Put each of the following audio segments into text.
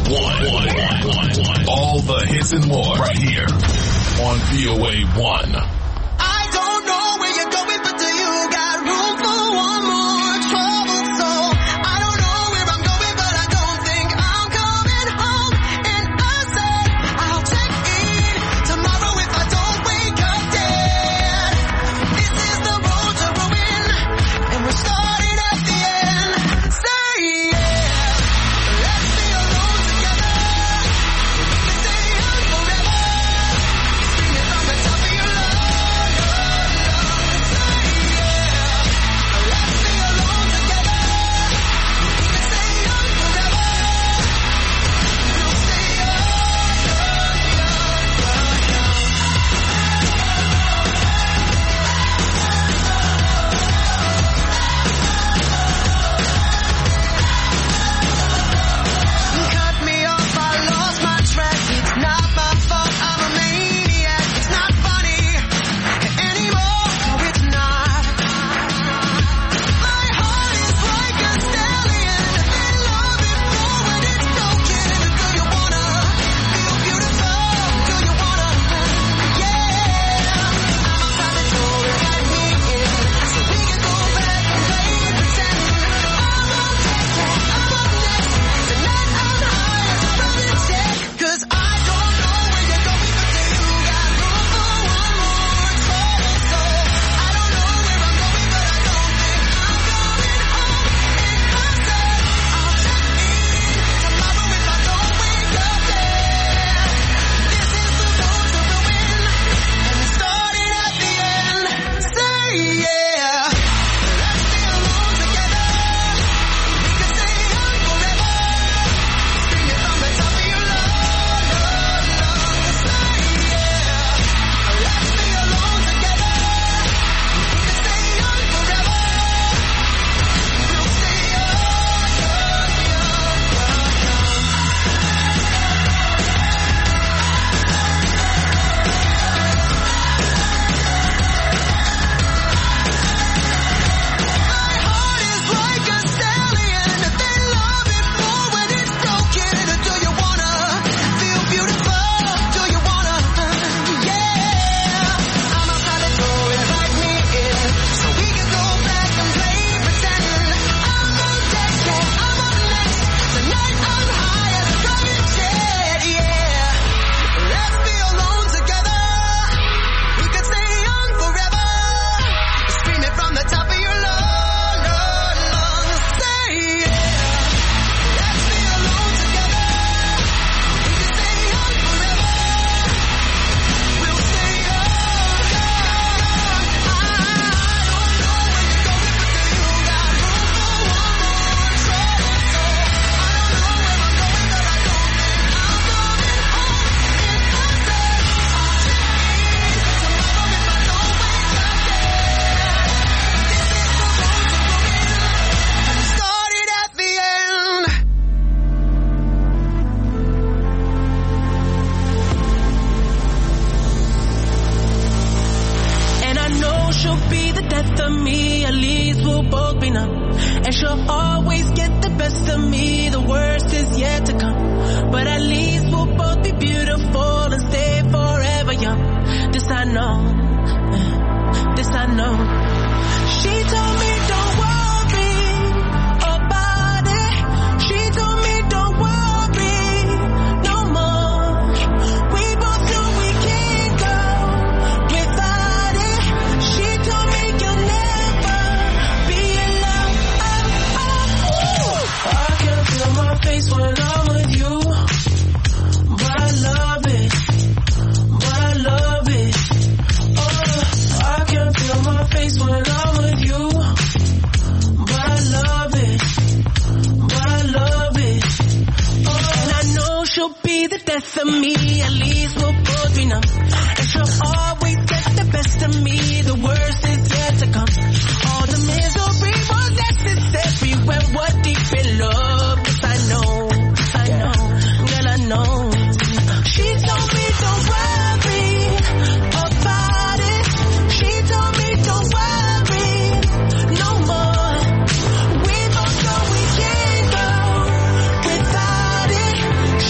1. All the hits and more right here on VOA 1. I don't know where you're going, but do you got room for one more trouble soul? I don't know where I'm going, but I don't think I'm coming home. And I said I'll check in tomorrow if I don't wake up dead. This is the road to ruin, and we're starting at the end. Say yeah, let's be alone together. We can stay young forever. Scream it from the top of your lungs. Cut me off, I lost my track. It's not my fault, I'm a maniac. It's not funny anymore, no it's not. My heart is like a stallion, they love it more when it's broken. Do you wanna feel beautiful? Do you wanna? Yeah, I'm a private tour, invite me in, so we can go back and play pretend. I'm on deck, I'm on next. Tonight I'm high as a private jet. 'Cause I don't know where you're going, but do you got room for one more trouble soul? I don't know where I'm going, but I don't think I'm coming home. And I said I'll check in tomorrow if I don't wake up dead. This is the road to ruin, and we started at the end. Say yeah, let's be alone together. We can stay young forever. Scream it from the top of your lungs. Say yeah, let's be alone together. We can stay young forever. We'll stay young. My heart is like a stallion, they love it more when it's broken. Do you wanna feel beautiful? Do you wanna? Yeah, I'm a private tour, invite me in, so we can go back and play pretend. I'm on deck, yeah, I'm on next. Tonight I'm high as a private jet. Yeah, let's be alone together. We can stay young forever. Scream it from the top of your lungs. Say yeah, let's be alone together. We can stay young forever. We'll stay young. I don't know where you're going, but do you got room for one more trouble soul? I don't know where I'm going, but I don't think I'm coming home. And I said I'll check in tomorrow if I don't wake up dead. This is the road to ruin, and we started at the end. And I know she'll be the death of me, at least we'll both be numb. And she'll always get the best of me, the worst is yet to come. But at least we'll both be beautiful and stay forever young. This I know, this I know. She told me don't worry about it. She told me don't worry no more. We both know we can't go without it. She told me you'll never be alone. I can feel my face when I'm with you, but I love it, but I love it. I can feel my face when I'm with you, but I love it, but I love it. And I know she'll be the death of me, at least we'll both be numb. And she'll always get the best of me, the worst is yet to come. All the misery was necessary when we're deep in love. Yes, I know, girl, I know. She told me don't worry about it. She told me don't worry no more. We both know we can't go without it.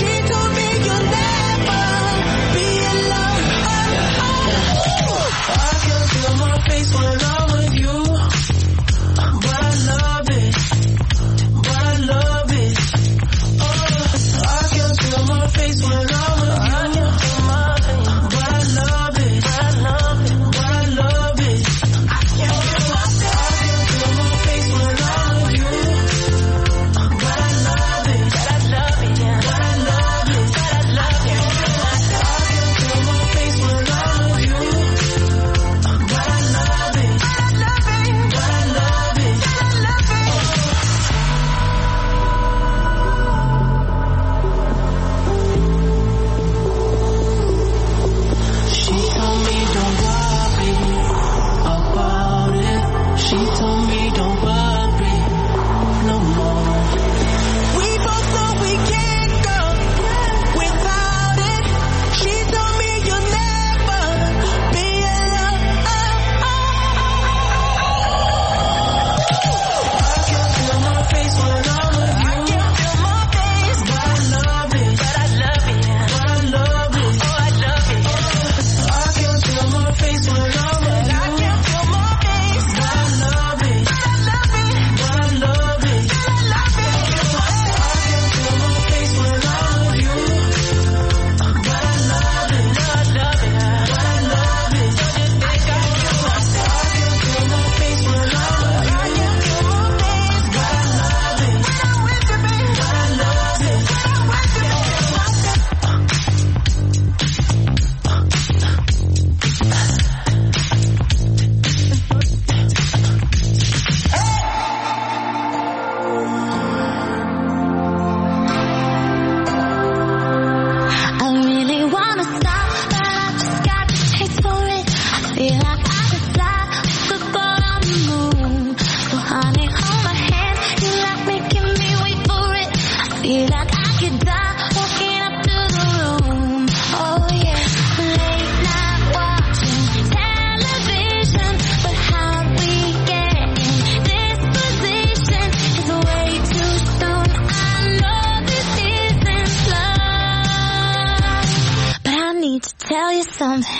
something.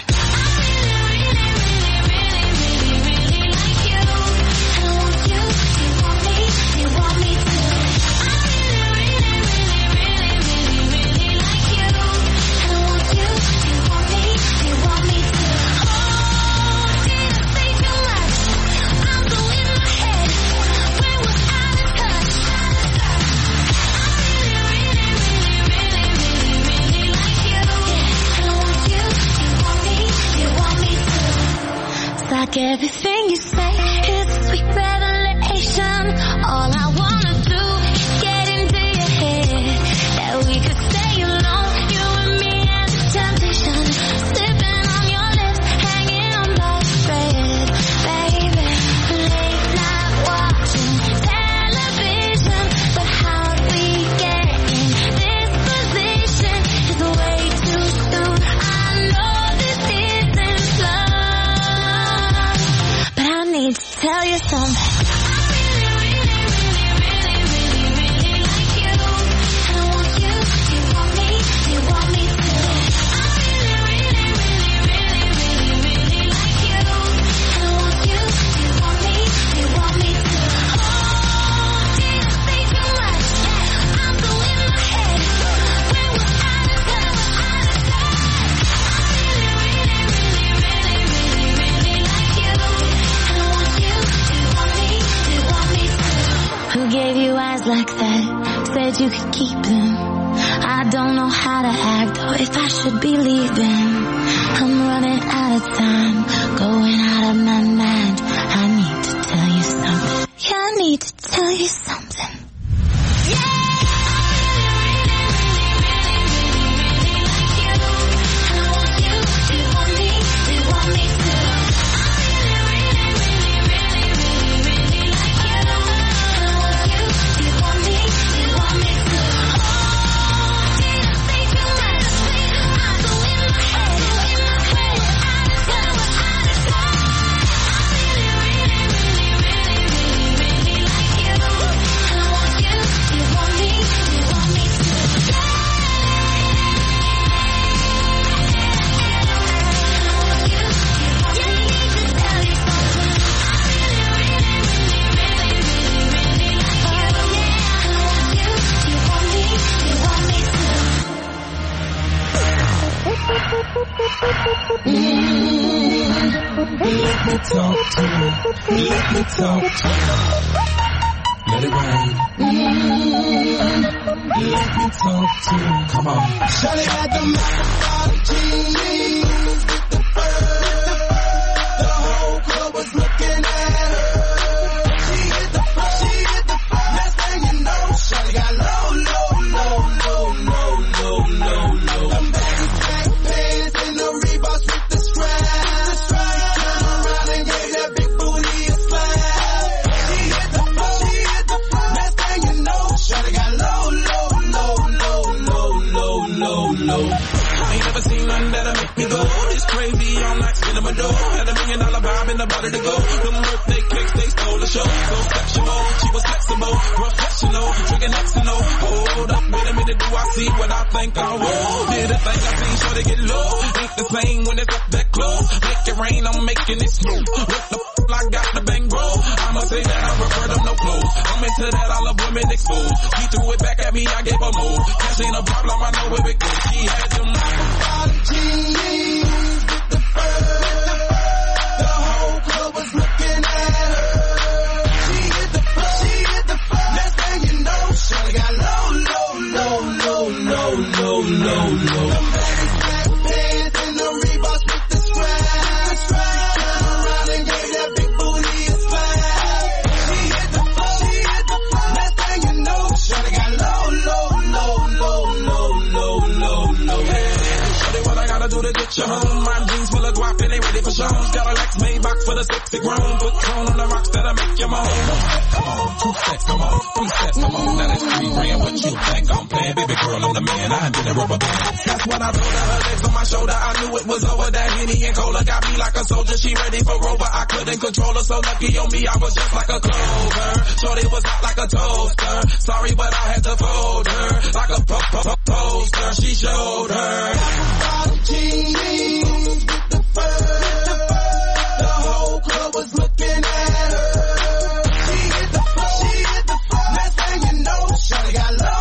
Like everything you say is a sweet revelation. All I wanna do is get into your head. That we could stay alone, you and me as a temptation. Sipping on your lips, hanging on by a thread. Baby, late night watching television. But how'd we get in this position? It's way too soon. I know this isn't love, but I need to tell you something. Who gave you eyes like that? Said you could keep them. I don't know how to act or if I should be leaving. I'm running out of time, going out of my mind. I need to tell you something. Yeah, I need to tell you something. Let me talk to you. Let me talk to you. Let it rain. Let me talk to you. Come on. Shawty got the microphone jeans with the fur. The whole club was looking at her. She hit the floor. She hit the floor. Next thing you know, Shawty got low. Them baggy black pants and the Reeboks with the straps. Turn around and gave that big booty a slap. She hit the floor. Next thing you know, Shawty got low. I ain't never seen nothing that'll make me go. It's crazy, I'm like spinning my dough. Had $1 million vibe in the body to go. Them birthday cakes, they stole the show. So sexual, she was flexible, professional, drinking Xano. Hold up, wait a minute, do I see what I think I will? Did a thing I seen, sure to get low. Ain't the same when it's up that close. Make it rain, I'm making it smooth. What the f***, I got the bang bro. I'ma say that I prefer them no clothes. I'm into that, all the women exposed. She threw it back at me, I gave her more. Cash ain't a problem, I know where it goes. She had them microphone jeans with the fur. The whole club was looking at her. She hit the floor. Next thing you know, Shawty got low. Them baggy black pants and the Reeboks with the straps. Turn around and gave that big booty a slap. She hit the floor. Next thing you know, Shawty got low. Shawty, what I gotta do to get you home? My jeans full of guap and they ready for shows. Got a Lex Maybach for the sexy grown. Put tone on the rocks that'll make you moan. Come on, 2 steps, come on, 3 steps, come on. Now that's 3 grand. What you think I'm playing? Baby girl, I'm the man. I've been a rubber band. That's what I told her. Her legs on my shoulder. I knew it was over. That Henny and Cola got me like a soldier. She ready for Rover. I couldn't control her. So lucky on me, I was just like a clover. Shorty was hot like a toaster. Sorry, but I had to fold her like a poster. She showed her. jeans with the fur. The whole club was looking at her. She hit the floor. Next thing you know, shawty got low.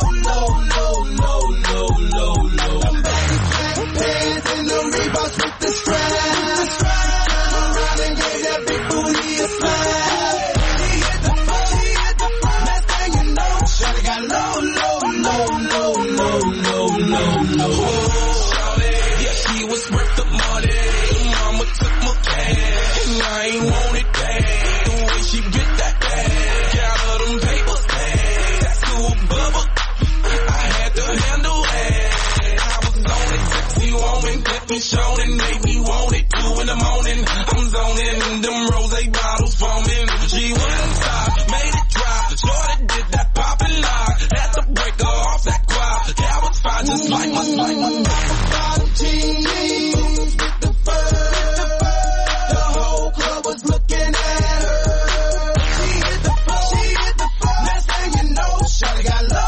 Them baggy pants and the Reeboks with the straps. Turned around and gave that big booty a slap. She hit the floor. Next thing you know, shawty got low. Shawty, yeah, she was worth the money. Mama took my cash, and I ain't want it bad. The way she get that bag, got all them papers bad. That's to a bubble. I had to handle that. I was on it, sexy woman, kept me showing, made me want it. 2 in the morning, I'm zoning, them rose bottles foaming. She wouldn't stop, made it drop. Shorty did that pop and lock, had to break her off that quad. Yeah, I was fine, just like my bottom jeans with the fur. The whole club was looking at her. She hit the floor. Next thing you know, shawty got low.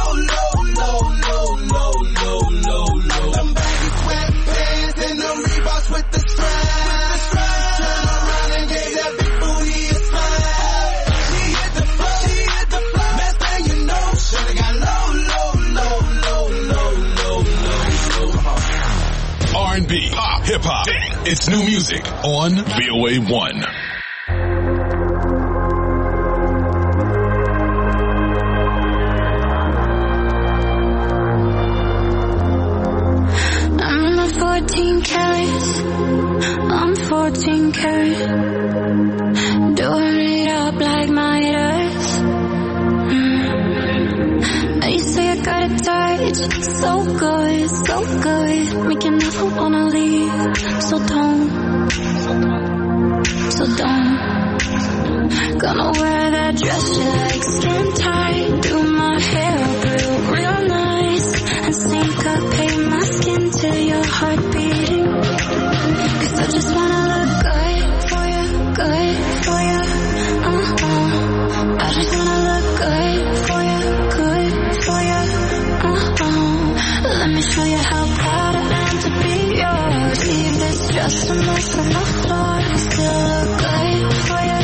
Them baggy sweatpants and the Reeboks with the straps. Turned around and gave that big booty a slap. She hit the floor. Next thing you know, shawty got low. R&B, pop, hip-hop. It's new music on VOA1. I'm in my 14 carats. I'm 14 karat. Doing it up like Midas. You say I got a touch, so good, make you never wanna leave. So don't. Gonna wear that dress you like, skin tight, do my hair up real nice, and syncopate my skin to your heart beating. 'Cause I just wanna look good for you. I just wanna look good for you. Let me show you how proud I am to be yours. Leave this dress a mess on the floor. Still look good for you.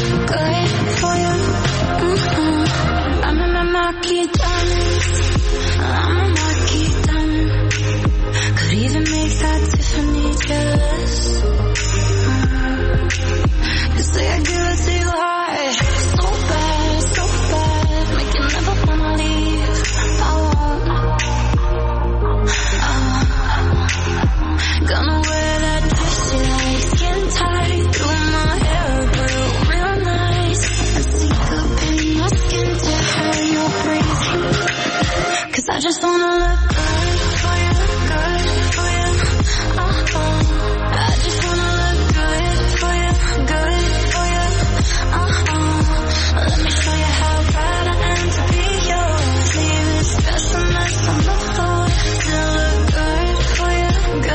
I'm in my marquee diamond. Could even make that Tiffany jealous. You say I give it to you hard, so bad, make you never wanna leave. I won't. Gonna wear that dress you like, skin tight, do my hair real nice, and syncopate my skin to how you're breathing. 'Cause I just wanna look good for you. I just wanna look good for you. Let me show you how proud I am to be yours. Leave this dress a mess on the floor. Still look good for you.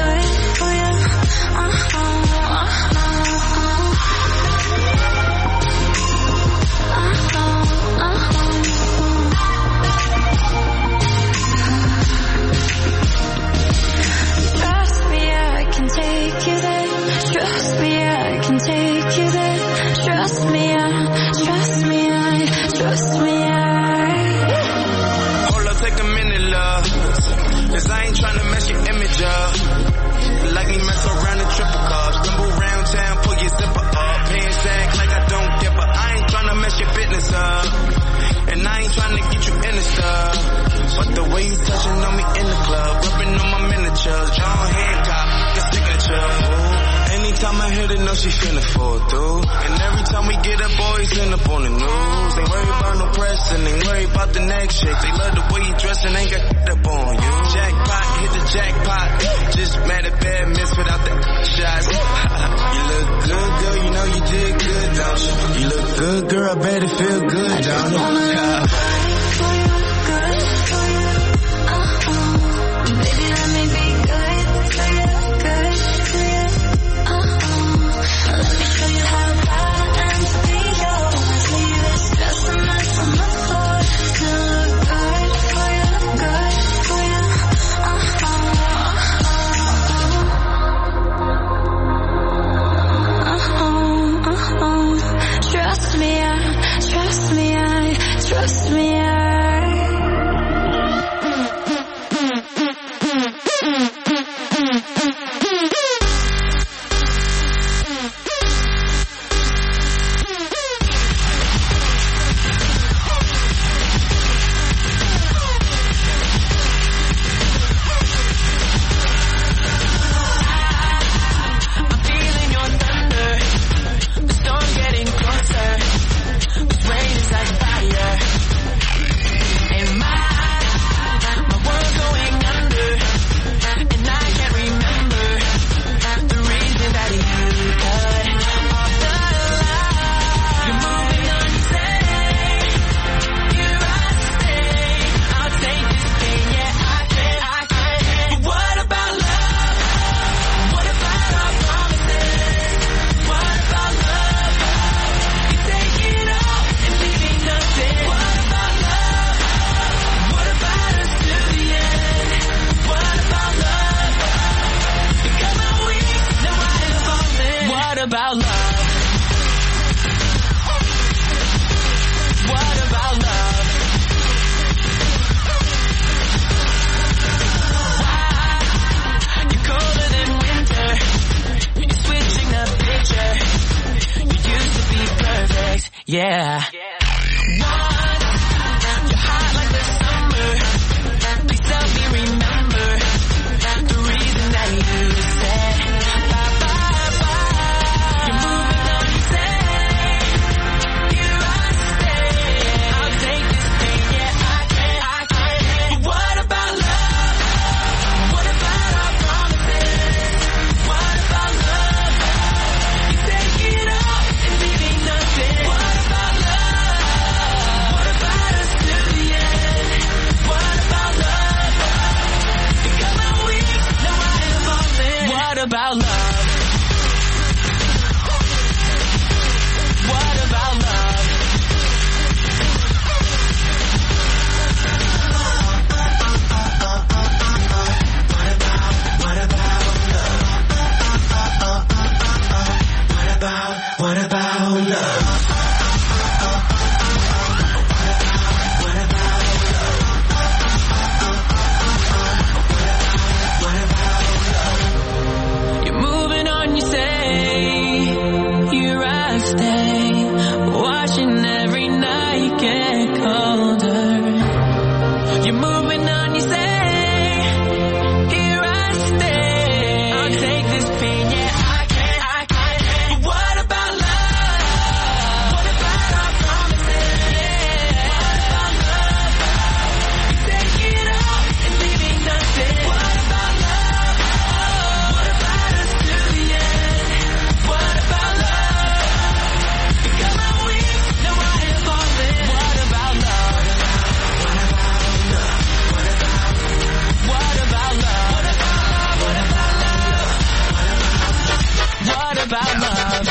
Trust me, I can take you there. Trust me, I can take you there. Trust me, I. Hold up, take a minute, love. 'Cause I ain't tryna mess your image up. Like me mess around the triple cup. Stumble around town, pull your zipper up. Pants sag like I don't give a. I ain't tryna mess your business up. And I ain't tryna get you in the stuff. But the way you touching on me in the club, rubbing on my miniatures, John Hancock, the signature. Anytime I hit it, know she finna fall through. And every time we get up, boys end up on the news. Ain't worried about no press and ain't worried about the next shit. They love the way you dress and ain't got up on you. Jackpot, hit the jackpot. Just mad at bad miss without the shots. You look good, girl, you know you did good, don't you? You look good, girl, I bet it feel good, don't you? Baby, let me be good for you. Let me show you how proud I am to be yours. Leave this dress a mess on the floor. Still look good for you. Yeah. One, you're hot like the summer. Please help me remember the reason that you said bye bye bye. You're moving on, you say here I stay. I'll take this pain, yeah I can. But what about love? What about our promises? What about love? You take it all and leaving nothing. What about love? What about us to the end? What about love? You got my weak, now I am falling. What about love? What about love? What about love? You're moving on, you say, here I stay, watching every night get colder. You're moving on, you say, here I stay, I'll take this pain, yeah I can. But what about love? What about our promises? Yeah. What about love? You take it all and leaving nothing. What about love? What about us to the end? What about love? You got my wings, now I am falling. What about love? What about love? What about love?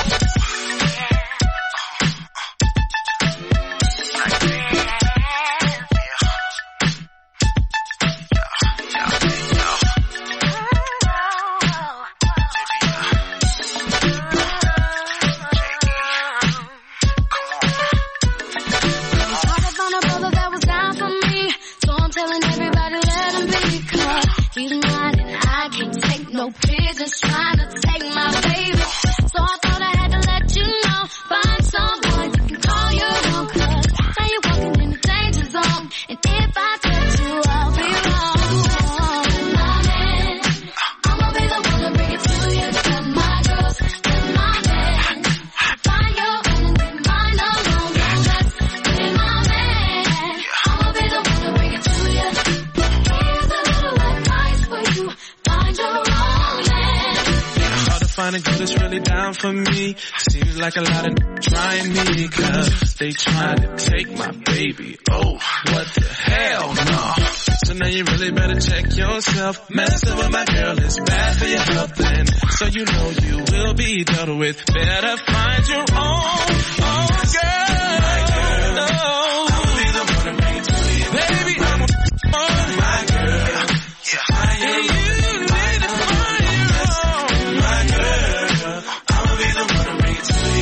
Talk about a brother that was down for me, so I'm telling everybody let him be, 'cause he's mine and I can't take no prisoners trying to take my baby. So I thought I had to let you know, find someone you can call your own, 'cause now you're walking in the danger zone, and if I touch you, I'll be wrong. My man, I'ma be the one to bring it to you. You're my girls, you're my man. Find your own and leave mine alone. Don't mess with my man. I'ma be the one to bring it to you. Here's a little advice for you. Find your own man. Hard to find a girl that's really down for me. Seems like a lot of trying me, 'cause they trying to take my baby. Oh, what the hell, no. So now you really better check yourself. Messing with my girl is bad for your health, and so you know you will be dealt with. Better find your own girl. No. I'll be the one to bring it to you. Baby, I'm on my girl. Yeah, I am. You need to find your own. My girl, I'll be the one to bring it to you.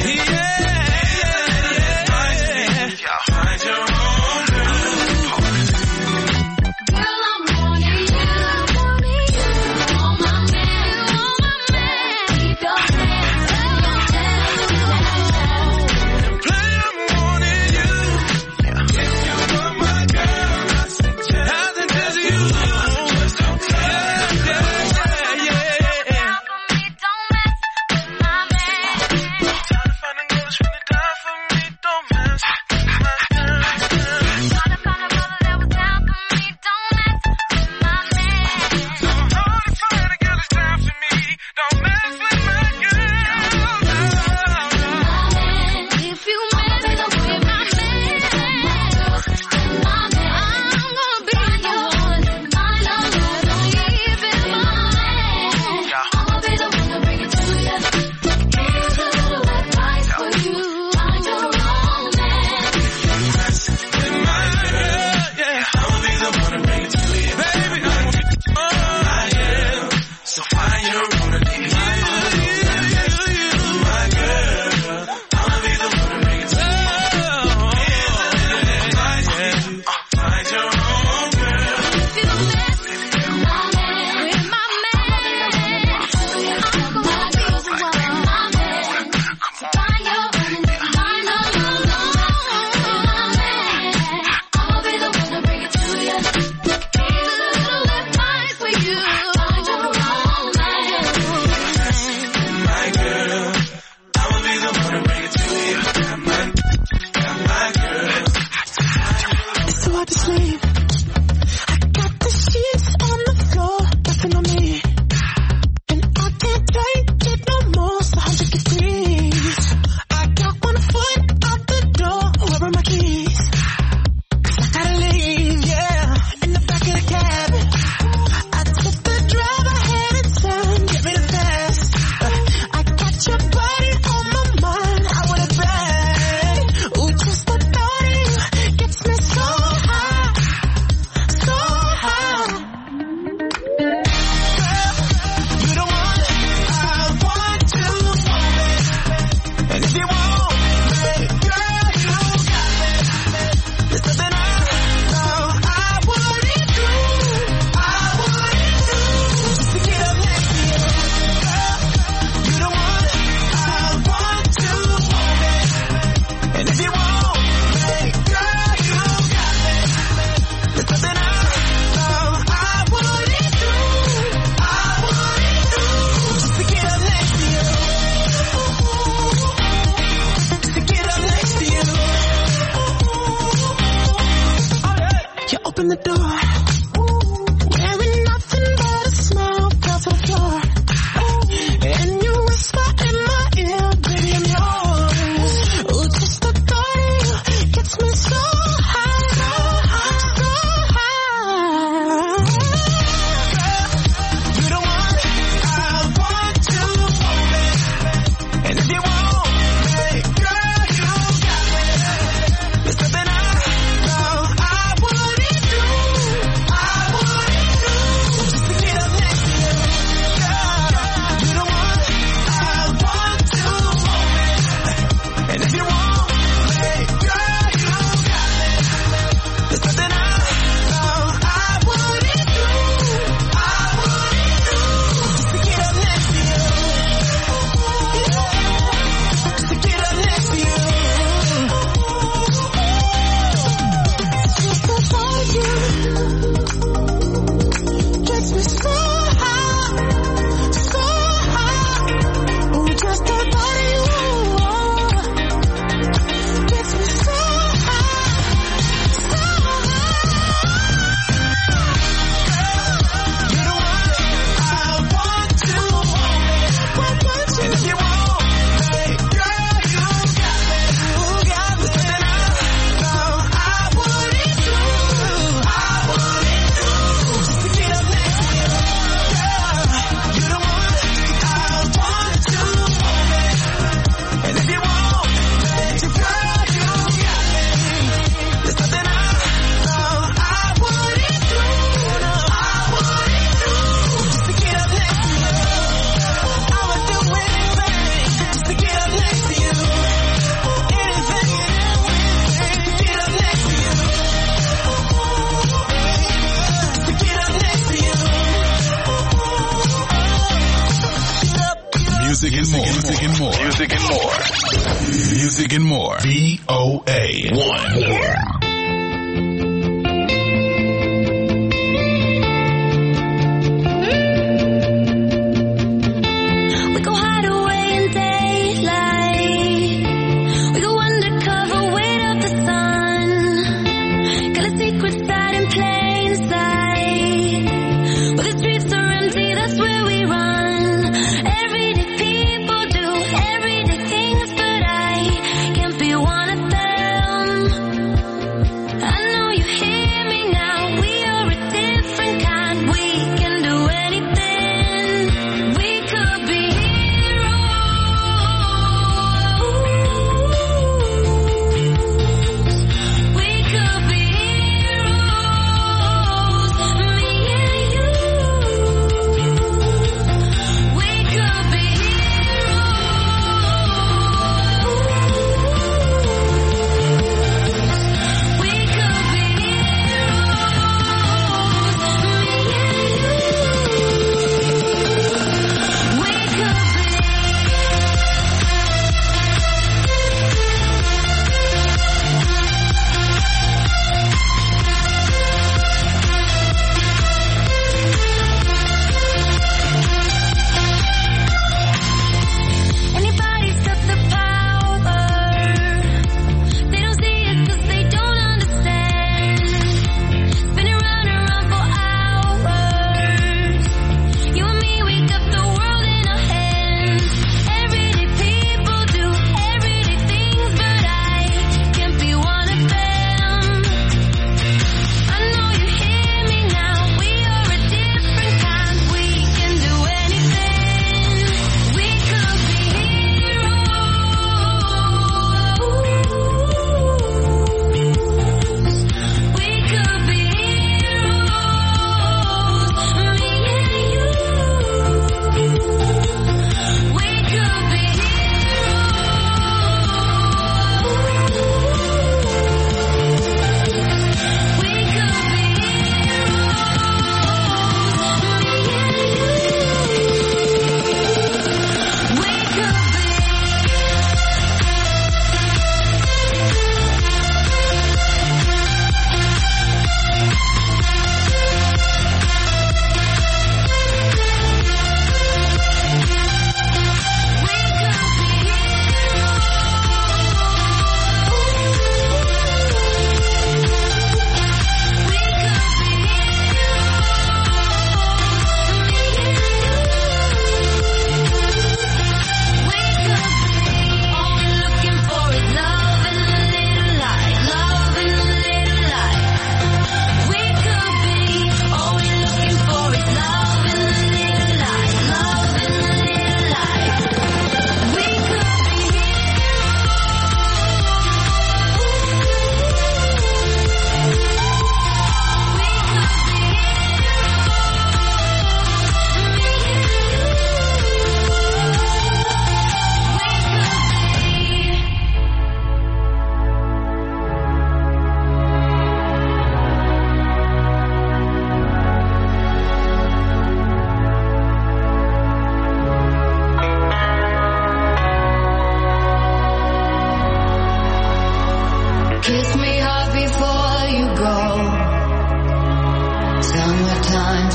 Yeah. Find your own girl. Girl, I'm wanting you. Oh, my man. Keep your hands on your head. Play 'em sleep. I got the sheets on the floor, nothing on me. And I can't take it no more, it's 100 degrees. I got 1 foot out the door, where are my keys? 'Cause I gotta leave, yeah, in the back of the cab. I took the drive ahead of time, get me the fast. I got your body on my mind, I want it bad. Ooh, just the thought of you gets me so high, so high. Girl, you the one I want to hold me. And if you want me, girl, you got me. There's something I know I wouldn't do, just to get up next to you. Girl, you the one I want to hold me. And if you want me, girl, you got me. There's something I know I wouldn't do, just to get up next to you. Just to get up next to you. You open the door, wearing nothing but a smile, fell to the floor. And you whisper in my ear, baby, I'm yours. Ooh, just the thought of you gets me so high, so high, so high. Girl, you the one I want to hold me. And if you want me, girl, you got me. There's something I know I wouldn't do, just to get up next to you. Girl, you the one I want to hold me. And if you want me, girl, you got me. There's something I know I wouldn't do, just to get up next to you. Just to get up next to you. Just the thought of you gets me so high, so high. Ooh, just the thought of you gets me so high, so high. You're the one I want to hold me. And if you want me, girl, you got me. There's something I know I wouldn't do, just to get up next to you. Girl, you're the one I want to hold me. And if you want me, girl, you got me. There's something I know I wouldn't do, just to get up next to you. I would do anything just to get up next to you. Anything and everything to get up next to you. To get up next to you. Music and more. Music and more. Music and more. Music and more. VOA1. We go hide away in daylight. We go undercover, wait up the sun. Got a secret side in plain sight. Where the streets are empty, that's where we run. Everyday people do everyday things, but I can't be one of them.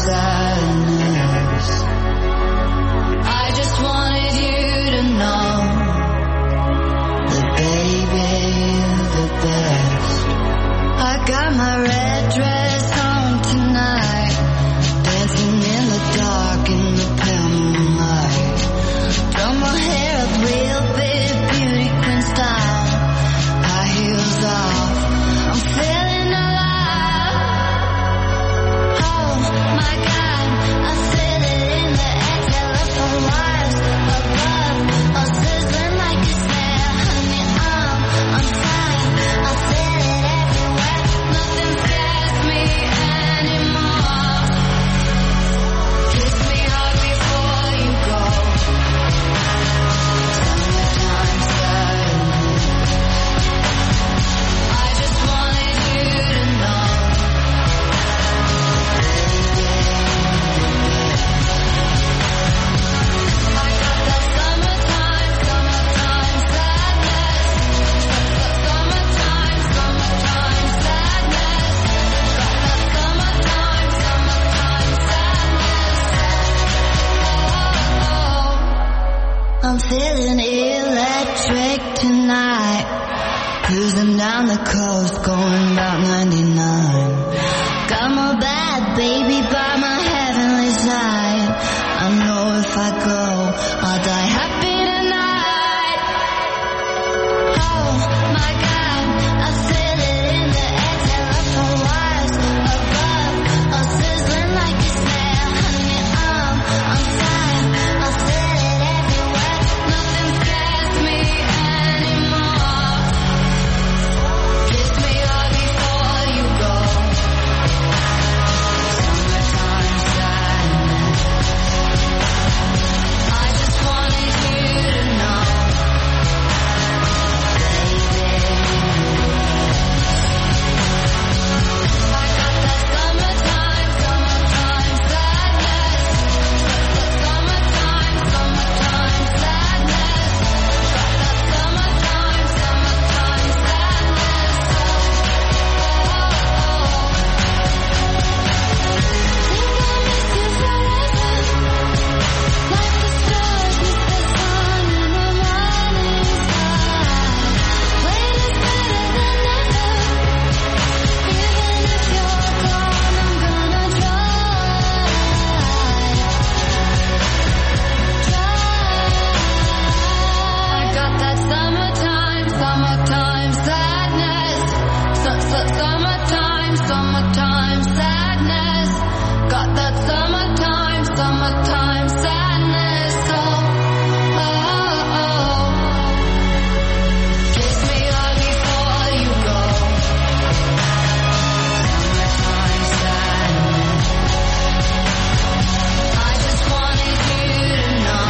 sadness. I just wanted you to know that baby you're the best. I got my red dress on tonight, dancing in the dark in the pale moonlight. Done my hair up real big, beauty queen style, high heels off, I'm feeling alive. Oh my God, I feel it in the air, telephone wires above, all sizzling like a snare. Honey, I'm fine, I feel it everywhere, nothing scares me anymore. Kiss me hard before you go. Summertime sadness. I just wanted you to know. I got that summertime sadness. Summertime sadness. Got that summertime sadness. I'm feeling electric tonight, cruising down the coast, going about 99. Got my bad baby by my heavenly side. I know if I go, I'll die happy tonight. Oh my God, I feel it in the air, telephone wires above, all sizzling like a snare. Honey, I'm fine, I feel it everywhere, nothing scares me anymore. Kiss me hard before you go. Summertime sadness. I just wanted you to know, baby. I got that summertime sadness. Summertime sadness. Got that summertime sadness. Think I miss you forever, like the stars miss the sun in the morning sky. Wait is better than never. Even if you're gone, I'm gonna try. I got that summertime sadness. Summertime sadness. Got that summertime sadness. Oh. Kiss me hard before you go. Summertime sadness. I just wanted you to know,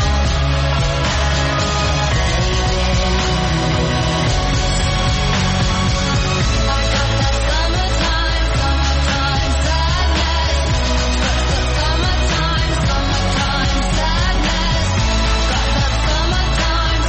I got that summertime sadness. Summertime sadness. Got that summertime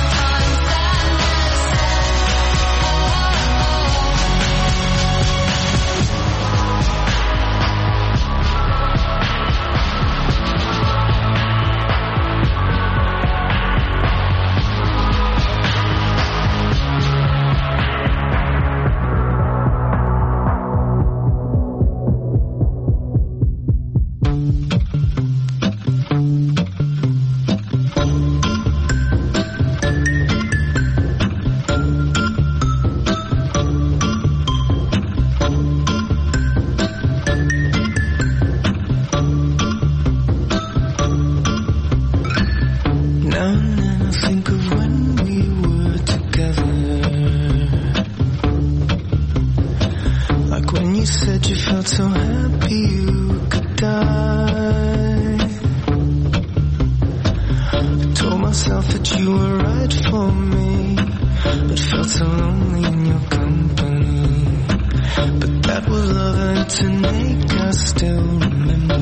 Now and then I think of when we were together, like when you said you felt so happy you could die. I told myself that you were right for me, but felt so lonely in your company. But that was love and to make us still remember.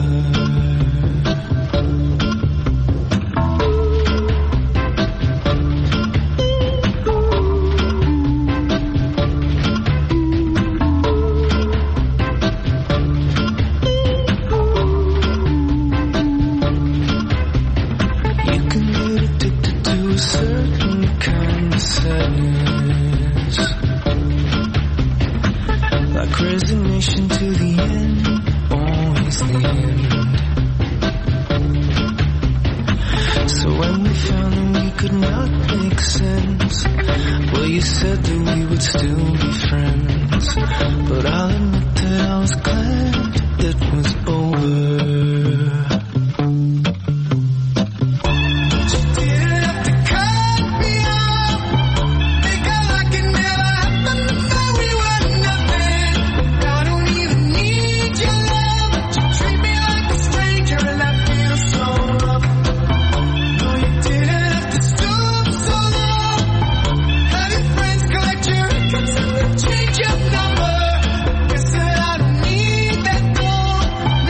So when we found that we could not make sense, well, you said that we would still be friends. But I'll admit that I was glad it was over. Change your number. Guess that I don't need that gold.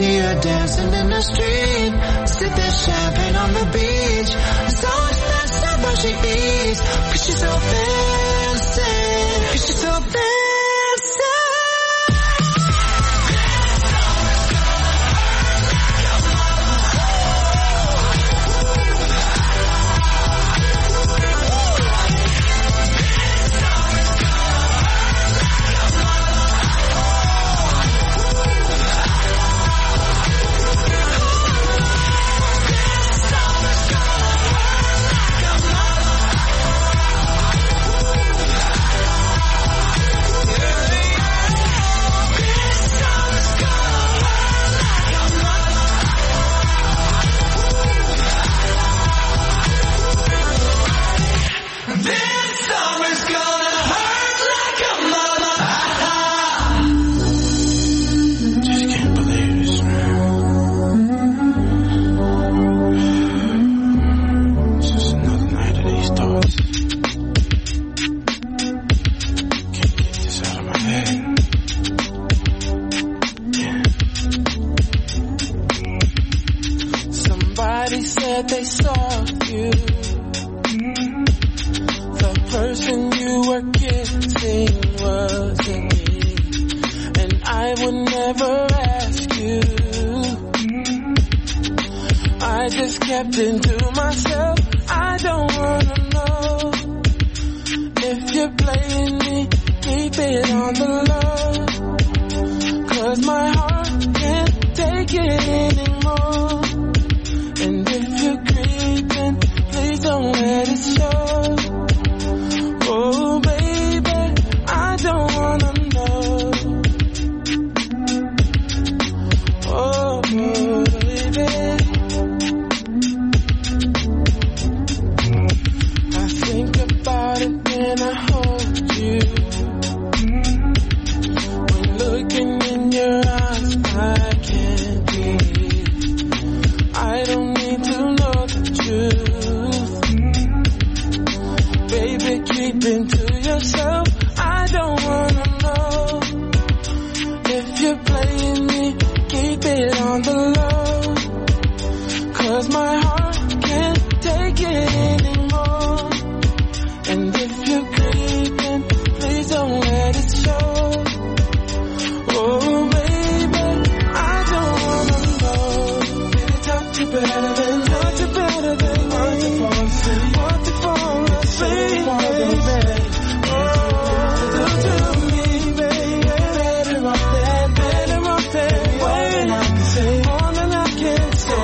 see her dancing in the street, sip that champagne on the beach. It's always messed up how she eats, 'cause she's so fancy, 'cause she's so fancy. They saw you, the person you were kissing wasn't me, and I would never ask you. I just kept it to myself. I don't wanna know if you're playing me. Keep it on the low, 'cause my heart can't take it anymore. And if you're creeping, please don't let it show. Oh, baby, I don't wanna know. Oh, baby. I think about it when I hold you. When looking in your eyes, I can't breathe. I don't need to know the truth. Baby, keep it to yourself. I don't wanna know if you're playing me. Keep it on the low, 'cause my heart can't take it anymore. And if you're creeping, please don't let it show. Oh, baby, I don't wanna know. Touch you better than, touch you better than, want to fall asleep, want to fall asleep, baby. Oh, do to me, baby, better off that way. More than I can say,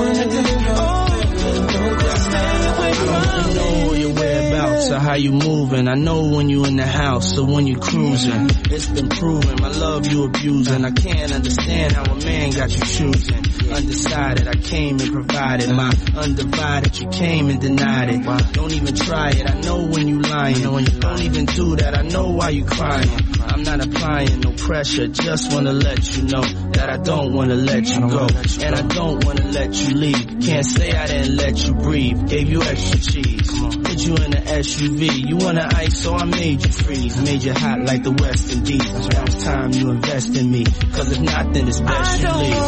just stay away from me. I know your whereabouts or how you moving. I know when you in the house or when you cruising. It's been proven, my love you abusing. I can't understand how a man got you choosing. Undecided, I came and provided my undivided. You came and denied it. Don't even try it. I know when you lying. Don't even do that. I know why you crying. I'm not applying no pressure. Just wanna let you know that I don't wanna let you go, and I don't wanna let you leave. Can't say I didn't let you breathe. Gave you extra cheese. Put you in the SUV. You wanna ice, so I made you freeze. Made you hot like the West Indies. Now it's time you invest in me. 'Cause if not, then it's best you leave.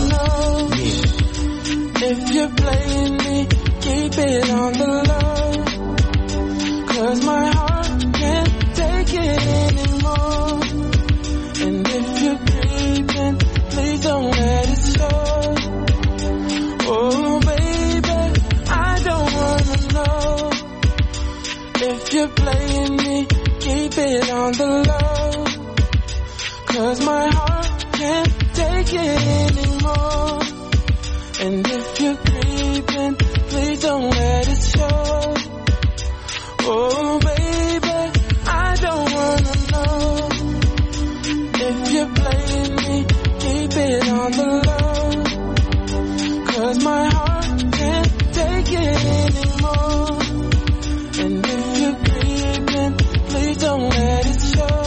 If you're playing me, keep it on the low, 'cause my heart can't take it anymore. And if you're creeping, please don't let it show. Oh, baby, I don't wanna know if you're playing me, keep it on the low, 'cause my heart can't take it anymore. And if you're creeping, please don't let it show. Oh, baby, I don't wanna know if you're playing me. Keep it on the low, 'cause my heart can't take it anymore. And if you're creeping, please don't let it show.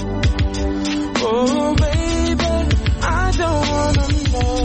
Oh, baby, I don't wanna know.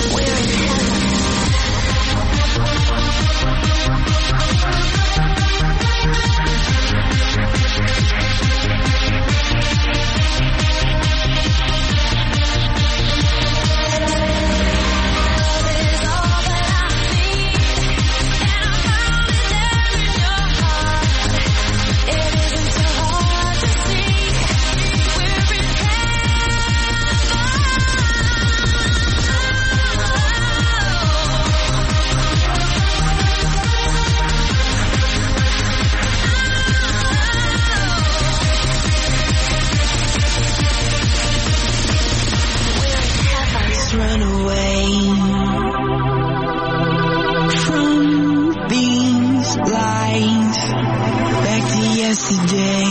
Run away from these lies back to yesterday.